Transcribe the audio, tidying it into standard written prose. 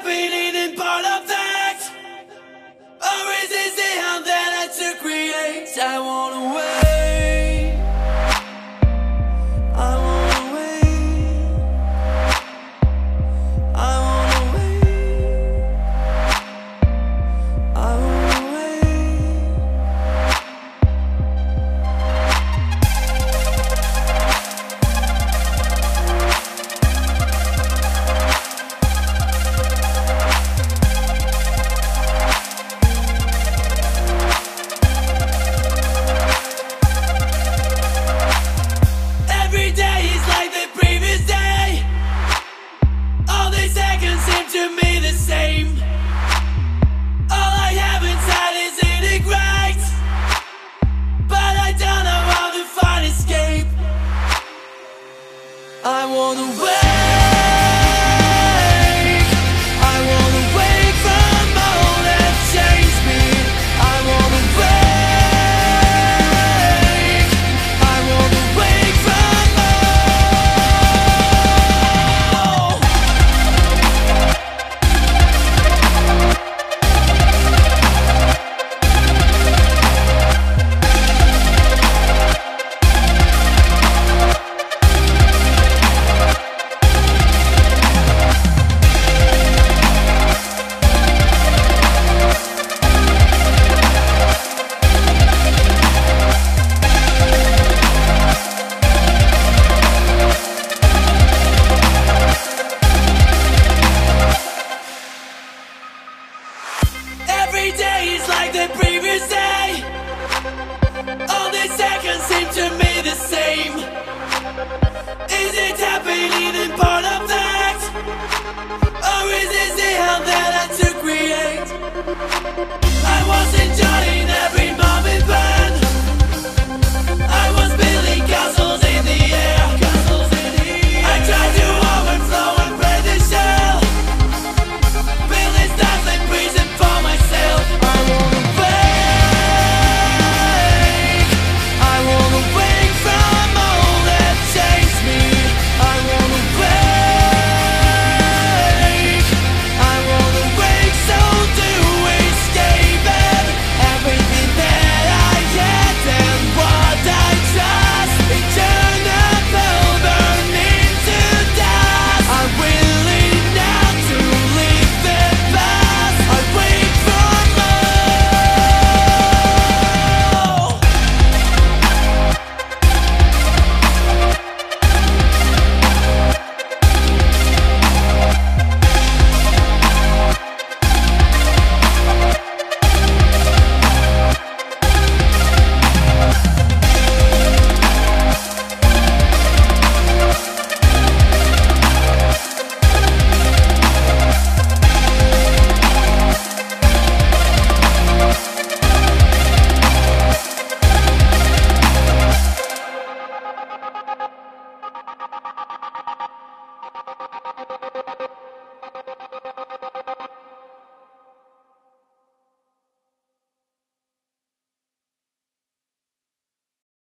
happening in part of that? Or is this the hell that I to create? I wanna wait, I wanna wait, I wanna wait, I wanna wait. Every day is like the previous day. All the seconds seem to me the same. All I have inside is eating right, but I don't know how to find escape. I wanna wake, I wanna wake from all that changed me. I wanna wake, I wanna wake from all. Every day is like the previous day. All the seconds seem to me the same. Is it happening in part of that? Or is this the hell that